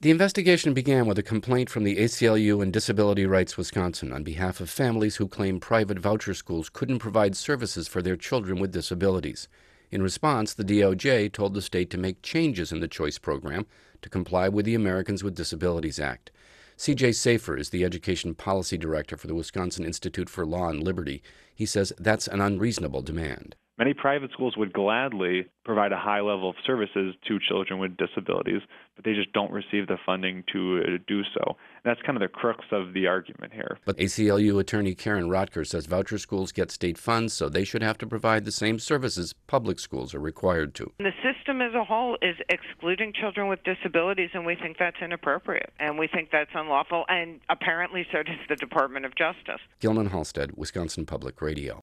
The investigation began with a complaint from the ACLU and Disability Rights Wisconsin on behalf of families who claim private voucher schools couldn't provide services for their children with disabilities. In response, the DOJ told the state to make changes in the choice program to comply with the Americans with Disabilities Act. C.J. Safer is the Education Policy Director for the Wisconsin Institute for Law and Liberty. He says that's an unreasonable demand. Many private schools would gladly provide a high level of services to children with disabilities, but they just don't receive the funding to do so. And that's kind of the crux of the argument here. But ACLU attorney Karen Rotker says voucher schools get state funds, so they should have to provide the same services public schools are required to. The system as a whole is excluding children with disabilities, and we think that's inappropriate, and we think that's unlawful, and apparently so does the Department of Justice. Gilman Halstead, Wisconsin Public Radio.